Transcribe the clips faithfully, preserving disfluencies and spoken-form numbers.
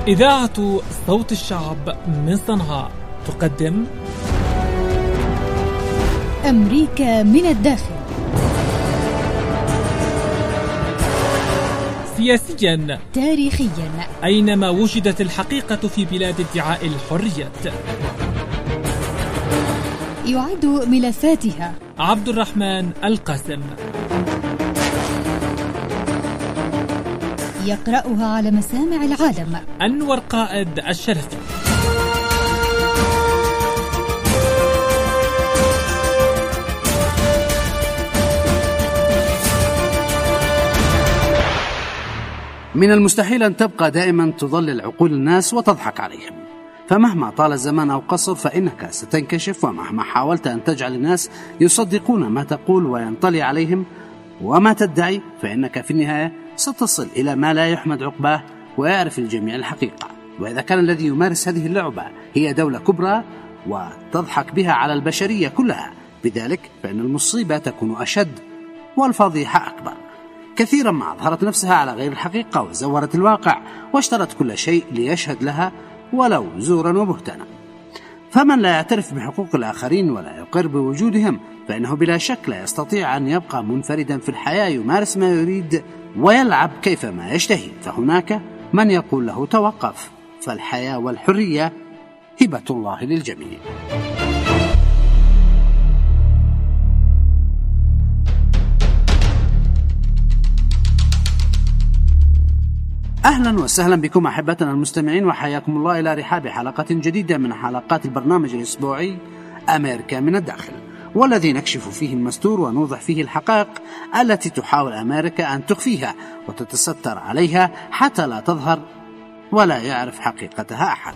إذاعة صوت الشعب من صنعاء تقدم أمريكا من الداخل. سياسيا، تاريخيا، أينما وجدت الحقيقة في بلاد ادعاء الحرية. يعد ملفاتها عبد الرحمن القاسم، يقرأها على مسامع العالم أنور قائد الشرفي. من المستحيل أن تبقى دائما تضلل عقول الناس وتضحك عليهم، فمهما طال الزمان أو قصر فإنك ستنكشف، ومهما حاولت أن تجعل الناس يصدقون ما تقول وينطلي عليهم وما تدعي، فإنك في النهاية ستصل إلى ما لا يحمد عقباه ويعرف الجميع الحقيقة. وإذا كان الذي يمارس هذه اللعبة هي دولة كبرى وتضحك بها على البشرية كلها، بذلك فإن المصيبة تكون أشد والفضيحة أكبر. كثيرا ما أظهرت نفسها على غير الحقيقة وزورت الواقع واشترت كل شيء ليشهد لها ولو زورا وبهتانا. فمن لا يعترف بحقوق الآخرين ولا يقر بوجودهم فإنه بلا شك لا يستطيع أن يبقى منفردا في الحياة، يمارس ما يريد ويلعب كيفما يشتهي. فهناك من يقول له توقف، فالحياة والحرية هبة الله للجميع. أهلا وسهلا بكم أحبتنا المستمعين، وحياكم الله إلى رحاب حلقة جديدة من حلقات البرنامج الأسبوعي أمريكا من الداخل، والذي نكشف فيه المستور ونوضح فيه الحقائق التي تحاول أمريكا أن تخفيها وتتستر عليها حتى لا تظهر ولا يعرف حقيقتها أحد.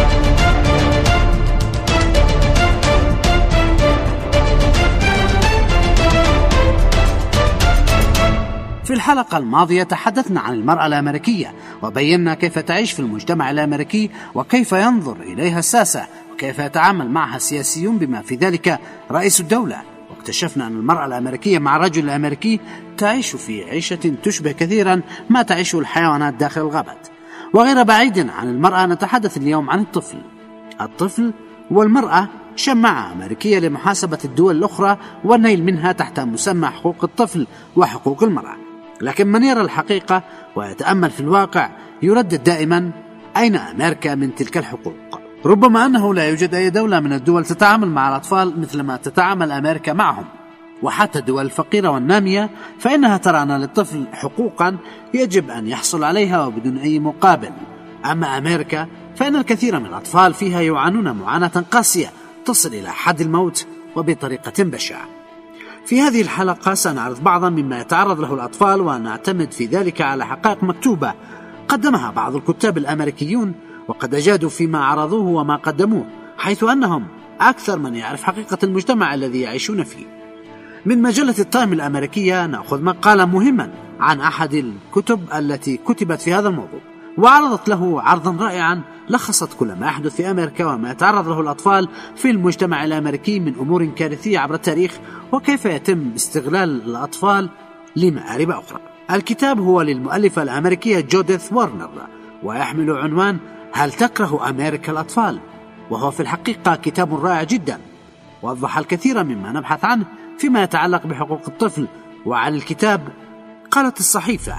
في الحلقة الماضية تحدثنا عن المرأة الأمريكية وبينا كيف تعيش في المجتمع الأمريكي وكيف ينظر إليها الساسة وكيف يتعامل معها السياسيون بما في ذلك رئيس الدولة. واكتشفنا أن المرأة الأمريكية مع الرجل الأمريكي تعيش في عيشة تشبه كثيرا ما تعيشه الحيوانات داخل الغابات. وغير بعيد عن المرأة نتحدث اليوم عن الطفل. الطفل والمرأة شماعة أمريكية لمحاسبة الدول الأخرى والنيل منها تحت مسمى حقوق الطفل وحقوق المرأة. لكن من يرى الحقيقة ويتأمل في الواقع يردد دائما: أين أمريكا من تلك الحقوق؟ ربما أنه لا يوجد أي دولة من الدول تتعامل مع الأطفال مثل ما تتعامل أمريكا معهم، وحتى الدول الفقيرة والنامية فإنها ترى أن للطفل حقوقا يجب أن يحصل عليها وبدون أي مقابل. أما أمريكا فإن الكثير من الأطفال فيها يعانون معاناة قاسية تصل إلى حد الموت وبطريقة بشعة. في هذه الحلقة سنعرض بعضا مما يتعرض له الأطفال، ونعتمد في ذلك على حقائق مكتوبة قدمها بعض الكتاب الأمريكيون وقد أجادوا فيما عرضوه وما قدموه، حيث أنهم أكثر من يعرف حقيقة المجتمع الذي يعيشون فيه. من مجلة التايم الأمريكية نأخذ مقالا مهما عن أحد الكتب التي كتبت في هذا الموضوع، وعرضت له عرضا رائعا لخصت كل ما يحدث في أمريكا وما يتعرض له الأطفال في المجتمع الأمريكي من أمور كارثية عبر التاريخ، وكيف يتم استغلال الأطفال لمآرب أخرى. الكتاب هو للمؤلفة الأمريكية جوديث وارنر ويحمل عنوان هل تكره أمريكا الأطفال؟ وهو في الحقيقة كتاب رائع جدا ووضح الكثير مما نبحث عنه فيما يتعلق بحقوق الطفل. وعن الكتاب قالت الصحيفة: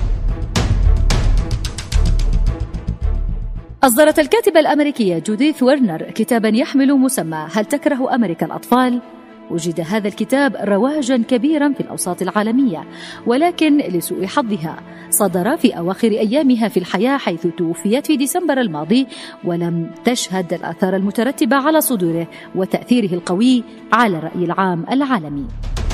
أصدرت الكاتبة الأمريكية جوديث وارنر كتابا يحمل مسمى هل تكره أمريكا الأطفال؟ وجد هذا الكتاب رواجا كبيرا في الأوساط العالمية، ولكن لسوء حظها صدر في أواخر أيامها في الحياة، حيث توفيت في ديسمبر الماضي ولم تشهد الآثار المترتبة على صدوره وتأثيره القوي على الرأي العام العالمي.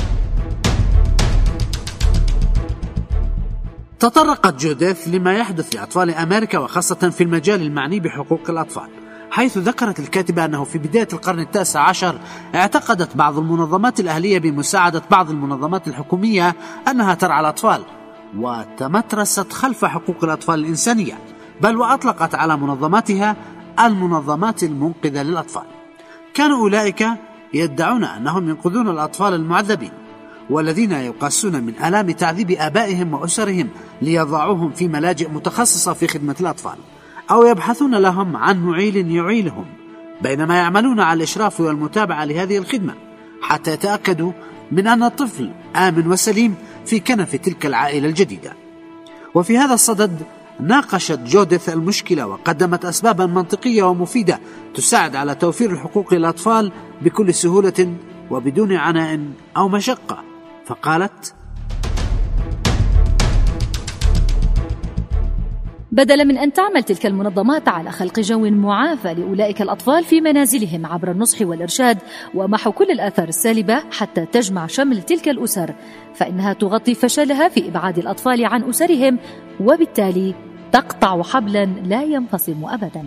تطرقت جوديث لما يحدث لأطفال أمريكا وخاصة في المجال المعني بحقوق الأطفال، حيث ذكرت الكاتبة أنه في بداية القرن التاسع عشر اعتقدت بعض المنظمات الأهلية بمساعدة بعض المنظمات الحكومية أنها ترعى الأطفال، وتمترست خلف حقوق الأطفال الإنسانية، بل وأطلقت على منظماتها المنظمات المنقذة للأطفال. كانوا أولئك يدعون أنهم ينقذون الأطفال المعذبين والذين يقاسون من آلام تعذيب آبائهم وأسرهم ليضعوهم في ملاجئ متخصصة في خدمة الأطفال. أو يبحثون لهم عن معيل يعيلهم، بينما يعملون على الإشراف والمتابعة لهذه الخدمة حتى يتأكدوا من أن الطفل آمن وسليم في كنف تلك العائلة الجديدة. وفي هذا الصدد ناقشت جوديث المشكلة وقدمت أسبابا منطقية ومفيدة تساعد على توفير الحقوق للأطفال بكل سهولة وبدون عناء أو مشقة. فقالت: بدلا من أن تعمل تلك المنظمات على خلق جو معافى لأولئك الأطفال في منازلهم عبر النصح والإرشاد ومحو كل الآثار السالبة حتى تجمع شمل تلك الأسر، فإنها تغطي فشلها في إبعاد الأطفال عن أسرهم، وبالتالي تقطع حبلا لا ينفصم أبدا.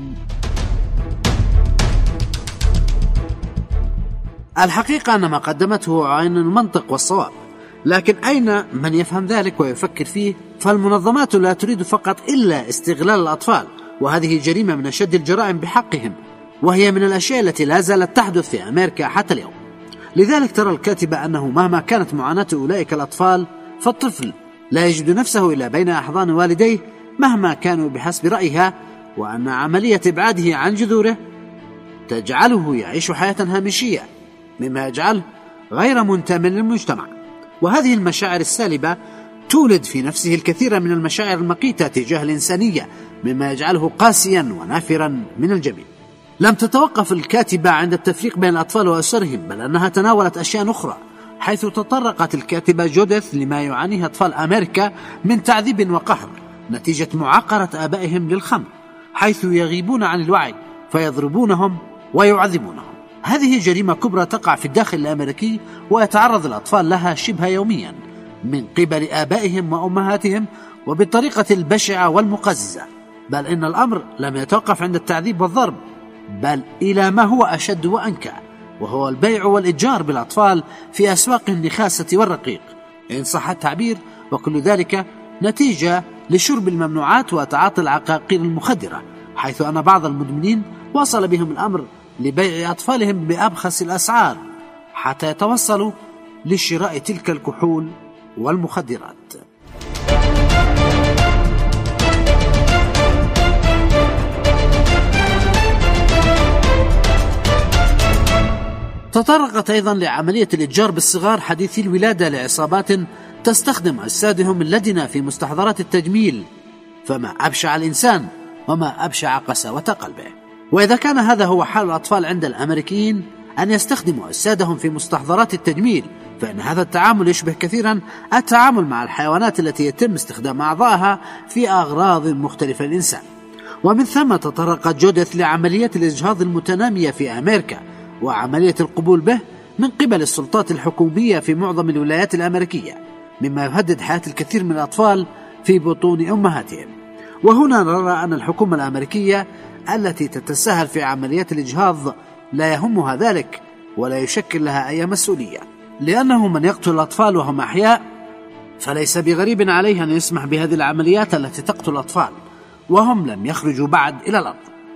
الحقيقة أن ما قدمته عين المنطق والصواب، لكن أين من يفهم ذلك ويفكر فيه؟ فالمنظمات لا تريد فقط إلا استغلال الأطفال، وهذه جريمة من أشد الجرائم بحقهم، وهي من الأشياء التي لا زالت تحدث في أمريكا حتى اليوم. لذلك ترى الكاتبة أنه مهما كانت معاناة أولئك الأطفال، فالطفل لا يجد نفسه إلا بين أحضان والديه مهما كانوا بحسب رأيها، وأن عملية إبعاده عن جذوره تجعله يعيش حياة هامشية، مما يجعله غير منتمٍ للمجتمع. وهذه المشاعر السالبة تولد في نفسه الكثير من المشاعر المقيتة تجاه الإنسانية، مما يجعله قاسيا ونافرا من الجميع. لم تتوقف الكاتبة عند التفريق بين الأطفال وأسرهم، بل أنها تناولت أشياء أخرى، حيث تطرقت الكاتبة جوديث لما يعانيه أطفال أمريكا من تعذيب وقهر نتيجة معاقرة آبائهم للخمر، حيث يغيبون عن الوعي فيضربونهم ويعذبونهم. هذه جريمة كبرى تقع في الداخل الأمريكي، ويتعرض الأطفال لها شبه يوميا من قبل آبائهم وأمهاتهم وبالطريقة البشعة والمقززة. بل إن الأمر لم يتوقف عند التعذيب والضرب، بل إلى ما هو أشد وأنكى، وهو البيع والإتجار بالأطفال في أسواق النخاسة والرقيق إن صح التعبير، وكل ذلك نتيجة لشرب الممنوعات وتعاطي العقاقير المخدرة، حيث أن بعض المدمنين وصل بهم الأمر لبيع أطفالهم بأبخس الأسعار حتى يتوصلوا لشراء تلك الكحول والمخدرات. تطرقت أيضا لعملية الإتجار بالصغار حديثي الولادة لعصابات تستخدم أجسادهم اللدنة في مستحضرات التجميل، فما أبشع الإنسان وما أبشع قساوة قلبه. وإذا كان هذا هو حال الأطفال عند الأمريكيين أن يستخدموا أجسادهم في مستحضرات التجميل، فإن هذا التعامل يشبه كثيرا التعامل مع الحيوانات التي يتم استخدام أعضائها في أغراض مختلفة للإنسان. ومن ثم تطرقت جوديث لعمليات الإجهاض المتنامية في أمريكا وعملية القبول به من قبل السلطات الحكومية في معظم الولايات الأمريكية، مما يهدد حياة الكثير من الأطفال في بطون أمهاتهم. وهنا نرى أن الحكومة الأمريكية التي تتساهل في عمليات الإجهاض لا يهمها ذلك ولا يشكل لها أي مسؤولية، لأنه من يقتل الأطفال وهم أحياء فليس بغريب عليه أن يسمح بهذه العمليات التي تقتل الأطفال وهم لم يخرجوا بعد إلى الأرض.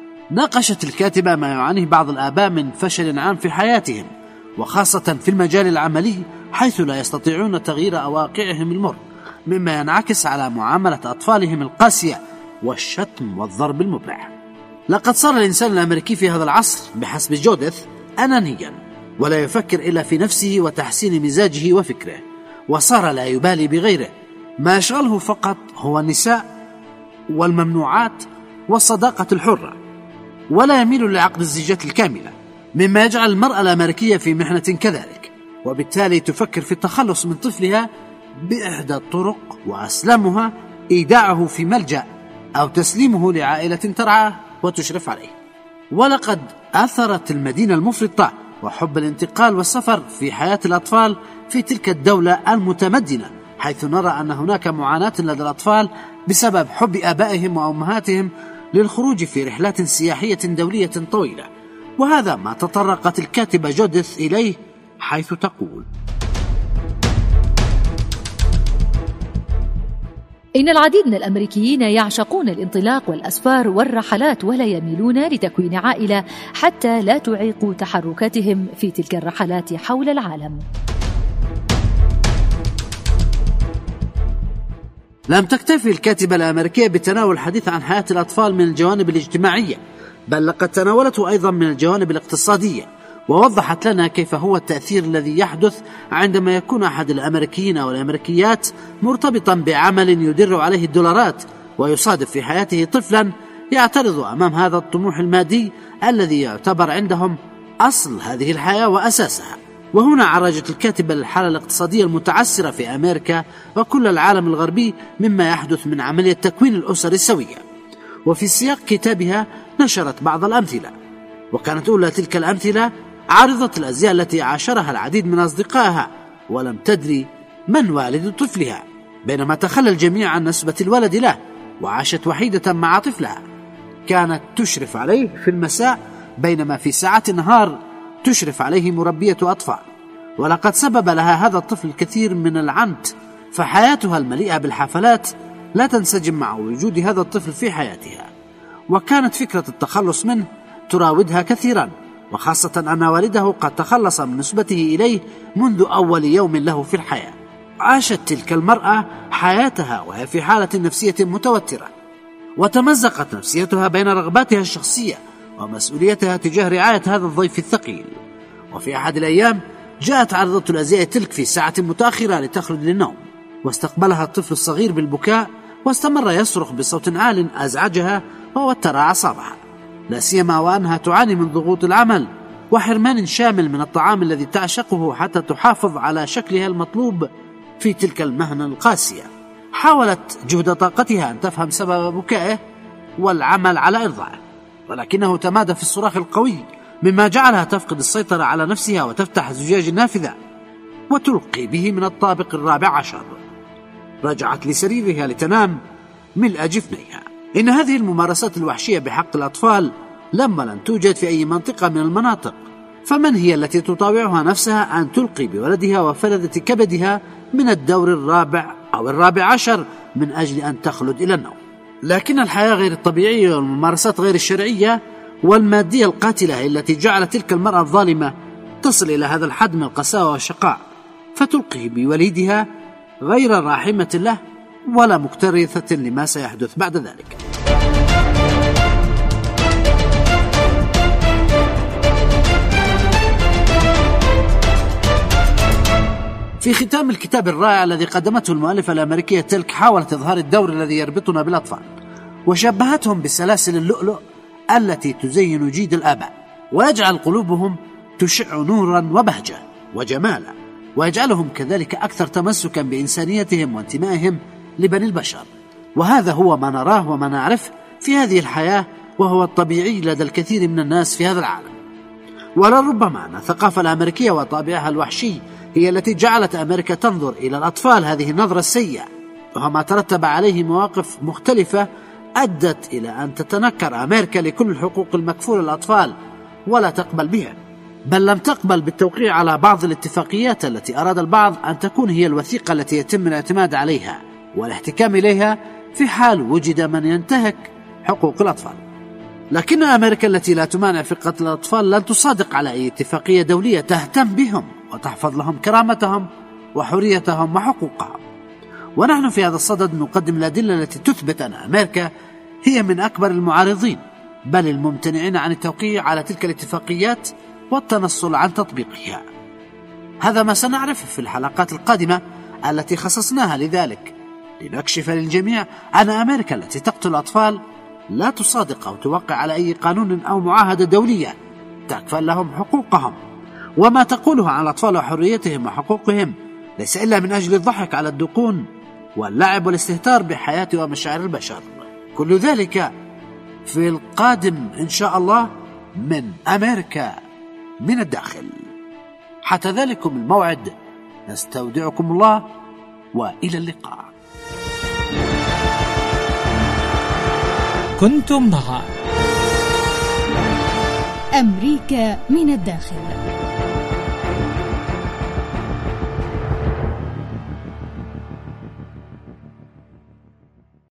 ناقشت الكاتبة ما يعانيه بعض الآباء من فشل عام في حياتهم، وخاصة في المجال العملي، حيث لا يستطيعون تغيير واقعهم المر، مما ينعكس على معاملة أطفالهم القاسية والشتم والضرب المبرح. لقد صار الإنسان الأمريكي في هذا العصر بحسب جوديث أنانيا، ولا يفكر إلا في نفسه وتحسين مزاجه وفكره، وصار لا يبالي بغيره، ما يشغله فقط هو النساء والممنوعات والصداقة الحرة، ولا يميل لعقد الزيجات الكاملة، مما يجعل المرأة الأمريكية في محنة كذلك، وبالتالي تفكر في التخلص من طفلها بإحدى الطرق، وأسلمها إيداعه في ملجأ أو تسليمه لعائلة ترعاه وتشرف عليه. ولقد أثرت المدينة المفرطة وحب الانتقال والسفر في حياة الأطفال في تلك الدولة المتمدنة، حيث نرى أن هناك معاناة لدى الأطفال بسبب حب آبائهم وأمهاتهم للخروج في رحلات سياحية دولية طويلة. وهذا ما تطرقت الكاتبة جوديث إليه، حيث تقول: إن العديد من الأمريكيين يعشقون الانطلاق والأسفار والرحلات، ولا يميلون لتكوين عائلة حتى لا تعيق تحركاتهم في تلك الرحلات حول العالم. لم تكتفي الكاتبة الأمريكية بتناول الحديث عن حياة الأطفال من الجوانب الاجتماعية، بل لقد تناولته أيضا من الجوانب الاقتصادية، ووضحت لنا كيف هو التأثير الذي يحدث عندما يكون أحد الأمريكيين أو الأمريكيات مرتبطا بعمل يدر عليه الدولارات، ويصادف في حياته طفلا يعترض أمام هذا الطموح المادي الذي يعتبر عندهم أصل هذه الحياة وأساسها. وهنا عرجت الكاتبة للحالة الاقتصادية المتعسرة في أمريكا وكل العالم الغربي مما يحدث من عملية تكوين الأسر السوية، وفي سياق كتابها نشرت بعض الأمثلة، وكانت أولى تلك الأمثلة عارضة الأزياء التي عاشرها العديد من أصدقائها ولم تدري من والد طفلها، بينما تخلى الجميع عن نسبة الولد له، وعاشت وحيدة مع طفلها كانت تشرف عليه في المساء، بينما في ساعات النهار تشرف عليه مربية أطفال. ولقد سبب لها هذا الطفل الكثير من العنت، فحياتها المليئة بالحفلات لا تنسجم مع وجود هذا الطفل في حياتها، وكانت فكرة التخلص منه تراودها كثيرا، وخاصة أن والده قد تخلص من نسبته إليه منذ أول يوم له في الحياة. عاشت تلك المرأة حياتها وهي في حالة نفسية متوترة، وتمزقت نفسيتها بين رغباتها الشخصية ومسؤوليتها تجاه رعاية هذا الضيف الثقيل. وفي أحد الأيام جاءت عارضة الأزياء تلك في ساعة متأخرة لتخرج للنوم، واستقبلها الطفل الصغير بالبكاء، واستمر يصرخ بصوت عال أزعجها ووتر أعصابها، لا سيما وأنها تعاني من ضغوط العمل وحرمان شامل من الطعام الذي تعشقه حتى تحافظ على شكلها المطلوب في تلك المهنة القاسية. حاولت جهد طاقتها أن تفهم سبب بكائه والعمل على إرضائه، ولكنه تمادى في الصراخ القوي، مما جعلها تفقد السيطرة على نفسها وتفتح زجاج النافذة وتلقي به من الطابق الرابع عشر. رجعت لسريرها لتنام ملء جفنيها. إن هذه الممارسات الوحشية بحق الأطفال لما لن توجد في أي منطقة من المناطق، فمن هي التي تطاوعها نفسها أن تلقي بولدها وفلذة كبدها من الدور الرابع أو الرابع عشر من أجل أن تخلد إلى النوم؟ لكن الحياة غير الطبيعية والممارسات غير الشرعية والمادية القاتلة هي التي جعلت تلك المرأة الظالمة تصل إلى هذا الحد من القساوة والشقاء، فتلقي بوليدها غير راحمة له ولا مكترثة لما سيحدث بعد ذلك. في ختام الكتاب الرائع الذي قدمته المؤلفة الأمريكية تلك، حاولت إظهار الدور الذي يربطنا بالأطفال، وشبهتهم بسلاسل اللؤلؤ التي تزين جيد الآباء، ويجعل قلوبهم تشع نورا وبهجة وجمالا، ويجعلهم كذلك أكثر تمسكا بإنسانيتهم وانتمائهم لبني البشر. وهذا هو ما نراه وما نعرفه في هذه الحياة، وهو الطبيعي لدى الكثير من الناس في هذا العالم. ولربما أن الثقافة الأمريكية وطابعها الوحشي هي التي جعلت أمريكا تنظر إلى الأطفال هذه النظرة السيئة، وما ترتب عليه مواقف مختلفة أدت إلى أن تتنكر أمريكا لكل الحقوق المكفولة للأطفال ولا تقبل بها، بل لم تقبل بالتوقيع على بعض الاتفاقيات التي أراد البعض أن تكون هي الوثيقة التي يتم الاعتماد عليها والاحتكام إليها في حال وجد من ينتهك حقوق الأطفال. لكن أمريكا التي لا تمانع في قتل الأطفال لن تصادق على أي اتفاقية دولية تهتم بهم وتحفظ لهم كرامتهم وحريتهم وحقوقهم. ونحن في هذا الصدد نقدم الأدلة التي تثبت أن أمريكا هي من أكبر المعارضين بل الممتنعين عن التوقيع على تلك الاتفاقيات والتنصل عن تطبيقها. هذا ما سنعرفه في الحلقات القادمة التي خصصناها لذلك، لنكشف للجميع أن أمريكا التي تقتل الأطفال لا تصادق أو توقع على أي قانون أو معاهدة دولية تكفل لهم حقوقهم، وما تقوله عن الأطفال وحريتهم وحقوقهم ليس إلا من أجل الضحك على الدقون واللعب والاستهتار بحياة ومشاعر البشر. كل ذلك في القادم إن شاء الله من أمريكا من الداخل. حتى ذلكم الموعد نستودعكم الله وإلى اللقاء. كنتم مع أمريكا من الداخل.